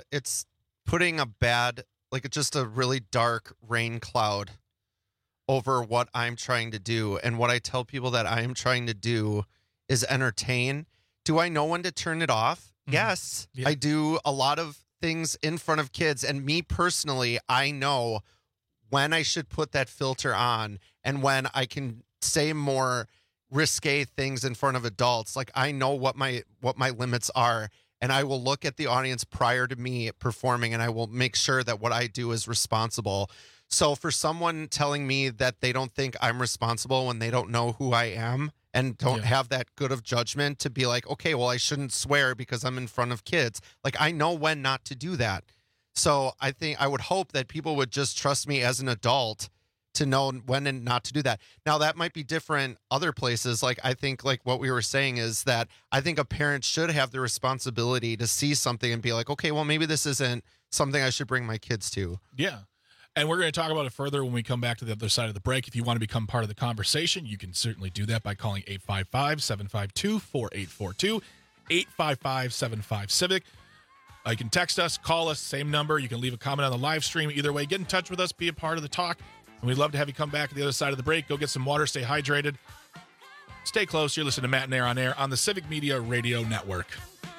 putting just a really dark rain cloud over what I'm trying to do. And what I tell people that I am trying to do is entertain. Do I know when to turn it off? Yes. I do a lot of things in front of kids. And me personally, I know when I should put that filter on and when I can say more risque things in front of adults. Like I know what my limits are. And I will look at the audience prior to me performing, and I will make sure that what I do is responsible. So for someone telling me that they don't think I'm responsible when they don't know who I am and don't have that good of judgment to be like, okay, well, I shouldn't swear because I'm in front of kids. Like I know when not to do that. So I would hope that people would just trust me as an adult to know when and not to do that. Now that might be different other places. Like I think like what we were saying is that I think a parent should have the responsibility to see something and be like, okay, well maybe this isn't something I should bring my kids to. Yeah. And we're going to talk about it further when we come back to the other side of the break. If you want to become part of the conversation, you can certainly do that by calling 855-752-4842, 855-75-CIVIC. You can text us, call us, same number. You can leave a comment on the live stream. Either way, get in touch with us, be a part of the talk. And we'd love to have you come back at the other side of the break. Go get some water, stay hydrated. Stay close. You're listening to Matt and Air on Air on the Civic Media Radio Network.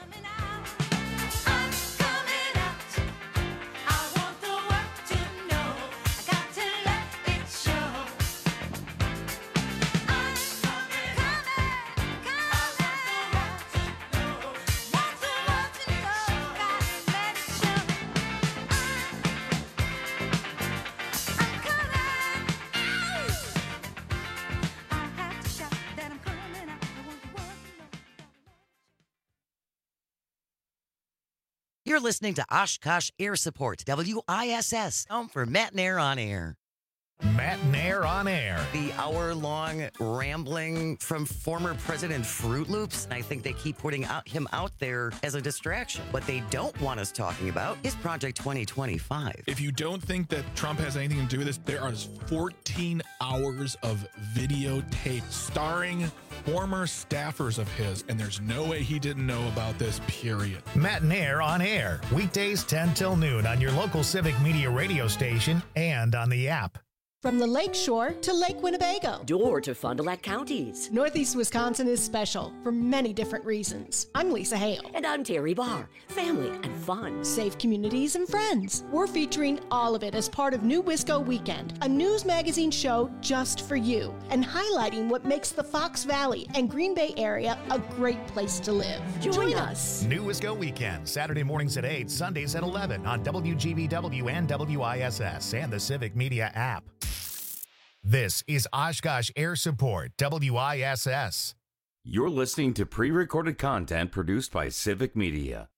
You're listening to Oshkosh Air Support, WISS, home for Matt and Air on Air. Matt Nair on air. The hour-long rambling from former President Fruit Loops. I think they keep putting him out there as a distraction. What they don't want us talking about is Project 2025. If you don't think that Trump has anything to do with this, there are 14 hours of videotape starring former staffers of his, and there's no way he didn't know about this, period. Matt Nair on air. Weekdays 10 till noon on your local Civic Media radio station and on the app. From the Lake Shore to Lake Winnebago. Door to Fond du Lac counties. Northeast Wisconsin is special for many different reasons. I'm Lisa Hale. And I'm Terry Barr. Family and fun. Safe communities and friends. We're featuring all of it as part of New Wisco Weekend, a news magazine show just for you, and highlighting what makes the Fox Valley and Green Bay area a great place to live. Join us. New Wisco Weekend, Saturday mornings at 8, Sundays at 11 on WGBW and WISS and the Civic Media app. This is Oshkosh Air Support, WISS. You're listening to pre-recorded content produced by Civic Media.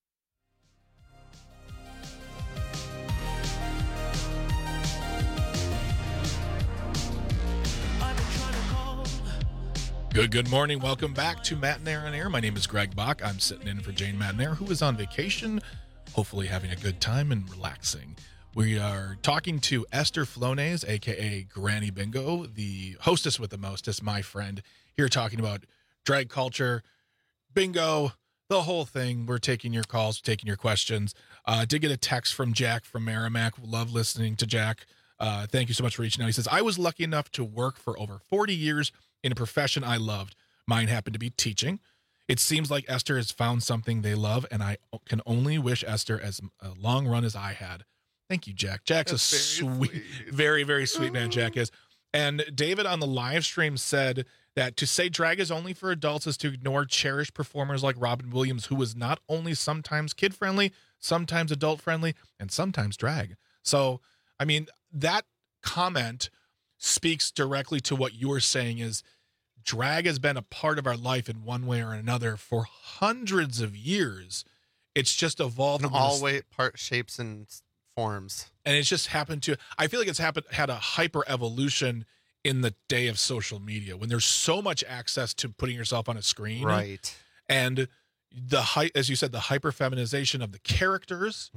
Good morning. Welcome back to Matt Nair on Air. My name is Greg Bach. I'm sitting in for Jane Matt Nair, who is on vacation, hopefully having a good time and relaxing. We are talking to Esther Flonez, a.k.a. Granny Bingo, the hostess with the mostest, my friend, here talking about drag culture, bingo, the whole thing. We're taking your calls, taking your questions. Did get a text from Jack from Merrimack. Love listening to Jack. Thank you so much for reaching out. He says, I was lucky enough to work for over 40 years in a profession I loved. Mine happened to be teaching. It seems like Esther has found something they love, and I can only wish Esther as a long run as I had. Thank you, Jack. Jack's a sweet, very, very sweet man, Jack is. And David on the live stream said that to say drag is only for adults is to ignore cherished performers like Robin Williams, who was not only sometimes kid-friendly, sometimes adult-friendly, and sometimes drag. So, I mean, that comment speaks directly to what you were saying is drag has been a part of our life in one way or another for hundreds of years. It's just evolved in all shapes and forms, and it's just happened to, I feel like it's had a hyper evolution in the day of social media when there's so much access to putting yourself on a screen, right? And as you said, the hyper feminization of the characters.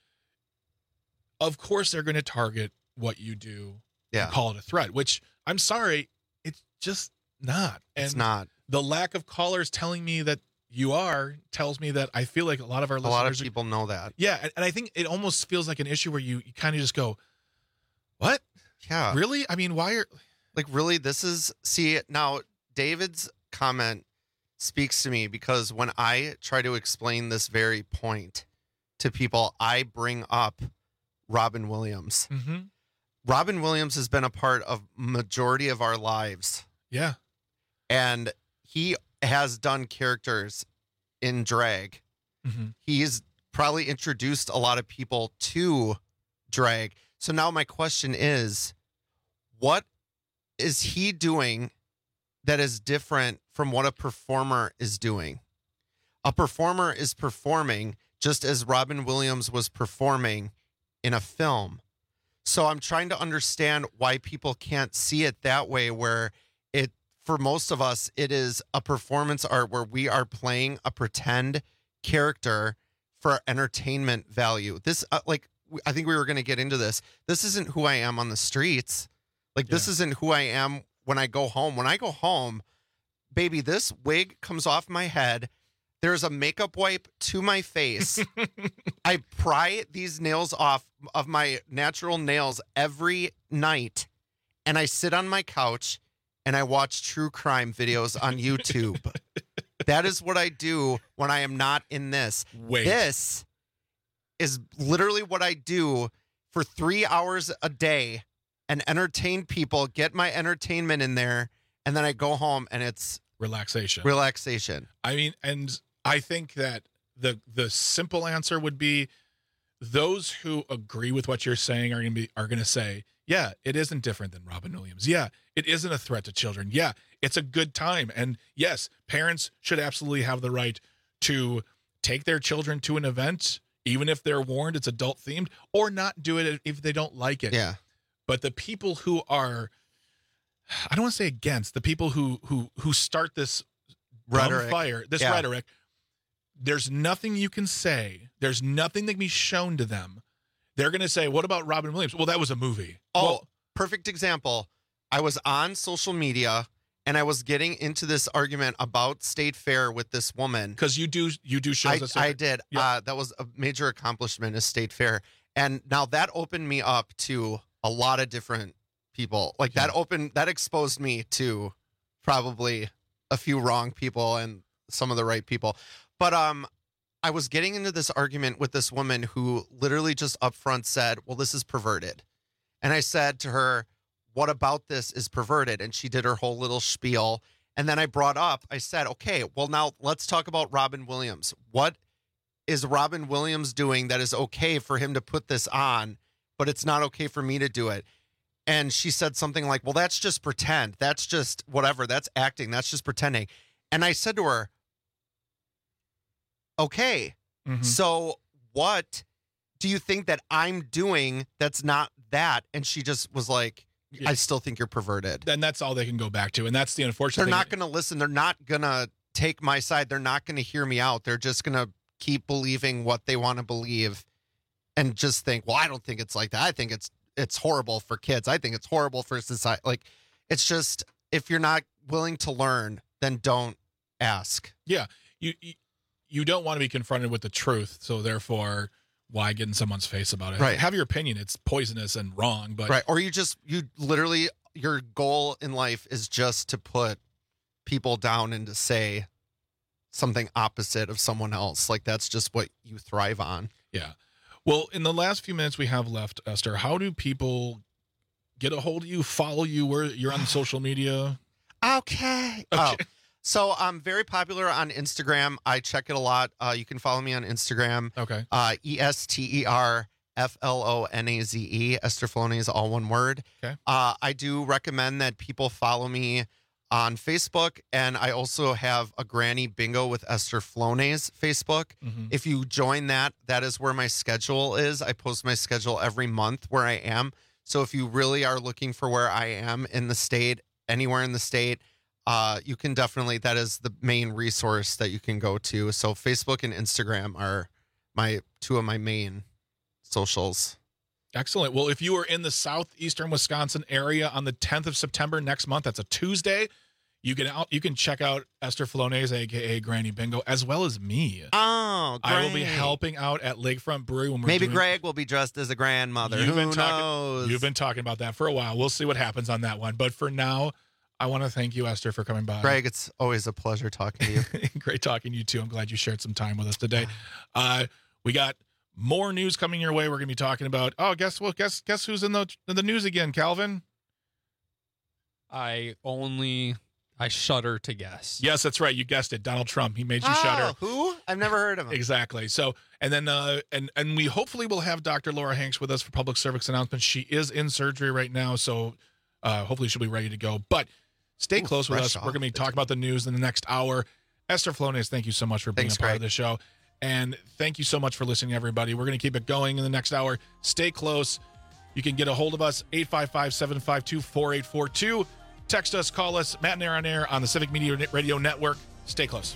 Of course they're going to target what you do and call it a threat, which I'm sorry, it's just not. And it's not. The lack of callers telling me that you are tells me that I feel like a lot of our listeners, a lot of people know that. Yeah. And I think it almost feels like an issue where you kind of just go, what? Yeah. Really? I mean, why are really, now David's comment speaks to me because when I try to explain this very point to people, I bring up Robin Williams. Mm-hmm. Robin Williams has been a part of majority of our lives. Yeah. And he has done characters in drag. Mm-hmm. He's probably introduced a lot of people to drag. So now my question is, what is he doing that is different from what a performer is doing? A performer is performing just as Robin Williams was performing in a film. So I'm trying to understand why people can't see it that way, where for most of us, it is a performance art where we are playing a pretend character for entertainment value. This, I think we were going to get into this. This isn't who I am on the streets. This isn't who I am when I go home. When I go home, baby, this wig comes off my head. There's a makeup wipe to my face. I pry these nails off of my natural nails every night, and I sit on my couch and I watch true crime videos on YouTube. That is what I do when I am not in this. Wait. This is literally what I do for 3 hours a day and entertain people, get my entertainment in there, and then I go home and it's relaxation. I mean, and I think that the simple answer would be those who agree with what you're saying are going to say, yeah, it isn't different than Robin Williams. Yeah, it isn't a threat to children. Yeah, it's a good time. And yes, parents should absolutely have the right to take their children to an event, even if they're warned it's adult themed, or not do it if they don't like it. Yeah. But the people who are, I don't want to say against, the people who start this rhetoric, rhetoric, there's nothing you can say. There's nothing that can be shown to them. They're going to say, what about Robin Williams? Well, that was a movie. Oh, well, perfect example. I was on social media and I was getting into this argument about State Fair with this woman. Because you do shows. I did. Yeah. That was a major accomplishment is State Fair. And now that opened me up to a lot of different people. Like that exposed me to probably a few wrong people and some of the right people. But I was getting into this argument with this woman who literally just upfront said, well, this is perverted. And I said to her, what about this is perverted? And she did her whole little spiel. And then I said, okay, well, now let's talk about Robin Williams. What is Robin Williams doing that is okay for him to put this on, but it's not okay for me to do it? And she said something like, well, that's just pretend. That's just whatever. That's acting. That's just pretending. And I said to her, okay, so what do you think that I'm doing that's not that? And she just was like, I still think you're perverted. Then that's all they can go back to. And that's the unfortunate They're thing. not going to listen. They're not going to take my side. They're not going to hear me out. They're just going to keep believing what they want to believe and just think, well, I don't think it's like that. I think it's horrible for kids. I think it's horrible for society. Like, it's just, if you're not willing to learn, then don't ask. Yeah. You don't want to be confronted with the truth. So therefore, why get in someone's face about it? Right. Have your opinion. It's poisonous and wrong, but right. Or you literally, your goal in life is just to put people down and to say something opposite of someone else. Like, that's just what you thrive on. Yeah. Well, in the last few minutes we have left, Esther, how do people get a hold of you, follow you, where you're on social media? Okay. Oh, so I'm very popular on Instagram. I check it a lot. You can follow me on Instagram. Okay. ESTERFLONAZE. Esther Flonase, all one word. Okay. I do recommend that people follow me on Facebook, and I also have a Granny Bingo with Esther Flonase Facebook. If you join that, that is where my schedule is. I post my schedule every month where I am. So if you really are looking for where I am in the state, anywhere in the state, you can definitely, that is the main resource that you can go to. So Facebook and Instagram are two of my main socials. Excellent. Well, if you are in the southeastern Wisconsin area on the 10th of September next month, that's a Tuesday, you can check out Esther Flonase, aka Granny Bingo, as well as me. Oh, great. I will be helping out at Lakefront Brewery when we're Maybe doing... Greg will be dressed as a grandmother. Who knows? You've been talking about that for a while. We'll see what happens on that one. But for now, I want to thank you, Esther, for coming by. Greg, it's always a pleasure talking to you. Great talking to you, too. I'm glad you shared some time with us today. We got more news coming your way. We're going to be talking about, guess who's in the news again, Calvin? I shudder to guess. Yes, that's right. You guessed it. Donald Trump. He made you shudder. Who? I've never heard of him. Exactly. So, and then, and we hopefully will have Dr. Laura Hanks with us for public service announcements. She is in surgery right now, so hopefully she'll be ready to go. But stay close with us. We're going to be talking about the news in the next hour. Esther Flonase, thank you so much for being a part of the show. And thank you so much for listening, everybody. We're going to keep it going in the next hour. Stay close. You can get a hold of us, 855-752-4842. Text us, call us, Matt and Air on Air on the Civic Media Radio Network. Stay close.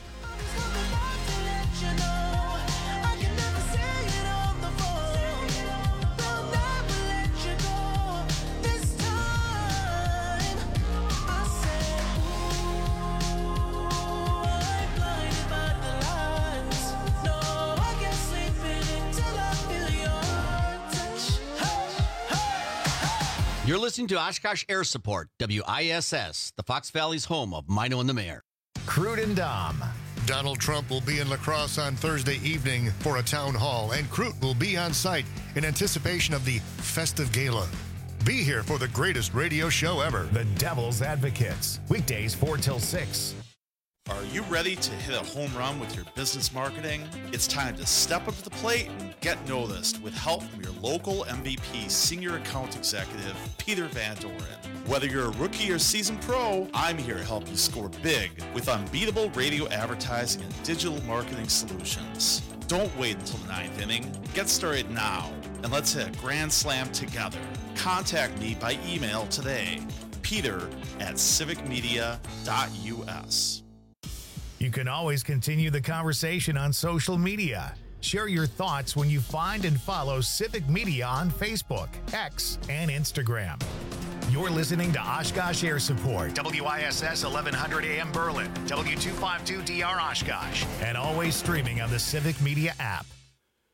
You're listening to Oshkosh Air Support, WISS, the Fox Valley's home of Mino and the Mayor. Crude and Dom. Donald Trump will be in La Crosse on Thursday evening for a town hall, and Crute will be on site in anticipation of the festive gala. Be here for the greatest radio show ever. The Devil's Advocates. Weekdays 4 till 6. Are you ready to hit a home run with your business marketing? It's time to step up to the plate and get noticed with help from your local MVP Senior Account Executive, Peter Van Doren. Whether you're a rookie or seasoned pro, I'm here to help you score big with unbeatable radio advertising and digital marketing solutions. Don't wait until the ninth inning. Get started now. and let's hit a grand slam together. Contact me by email today, peter@civicmedia.us. You can always continue the conversation on social media. Share your thoughts when you find and follow Civic Media on Facebook, X, and Instagram. You're listening to Oshkosh Air Support, WISS 1100 AM Berlin, W252DR Oshkosh, and always streaming on the Civic Media app.